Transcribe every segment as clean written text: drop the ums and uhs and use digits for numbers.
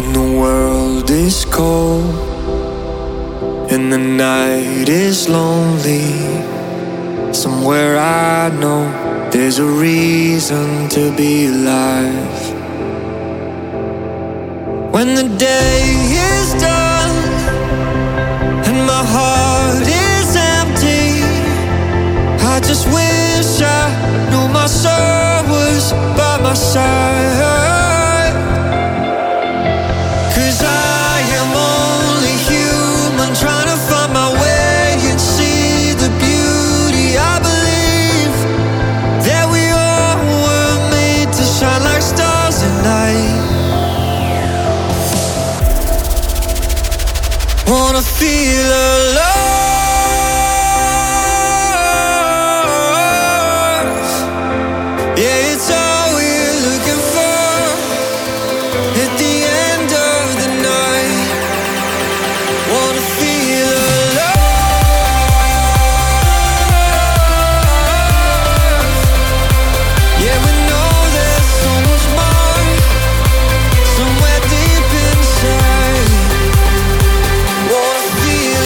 When the world is cold and the night is lonely, somewhere I know there's a reason to be alive. When the day is done and my heart is empty, I just wish I knew my soul was by my side. 'Cause I am only human, trying to find my way and see the beauty. I believe that we all were made to shine like stars at night. Wanna feel alive. Yeah, it's all we're looking for at the end of the night. Wanna feel alive. Yeah, we know there's so much more somewhere deep inside. Wanna feel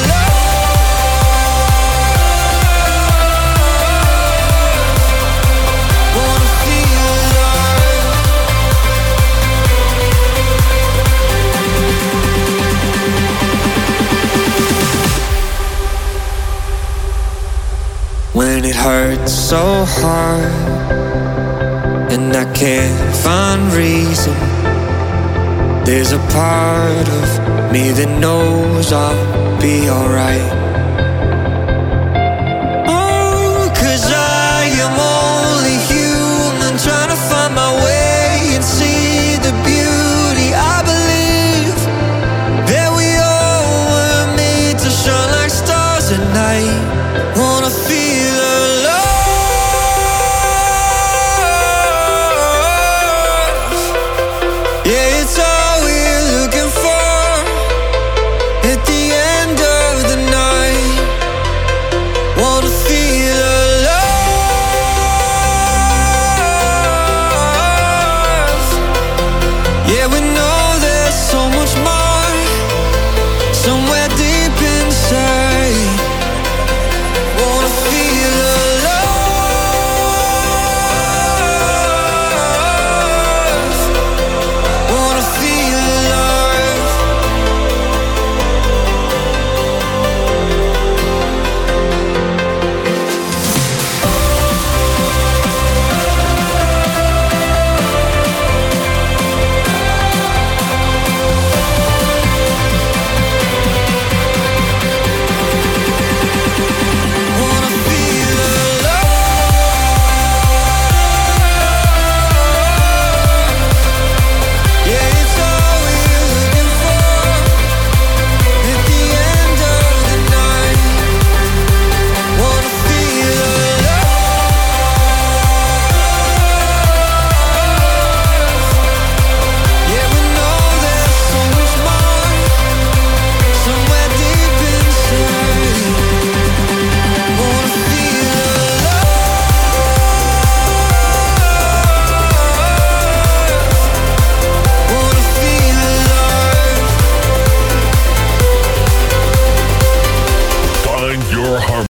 alive. Wanna feel alive. When it hurts so hard and I can't find reason, there's a part of me that knows I'll be alright.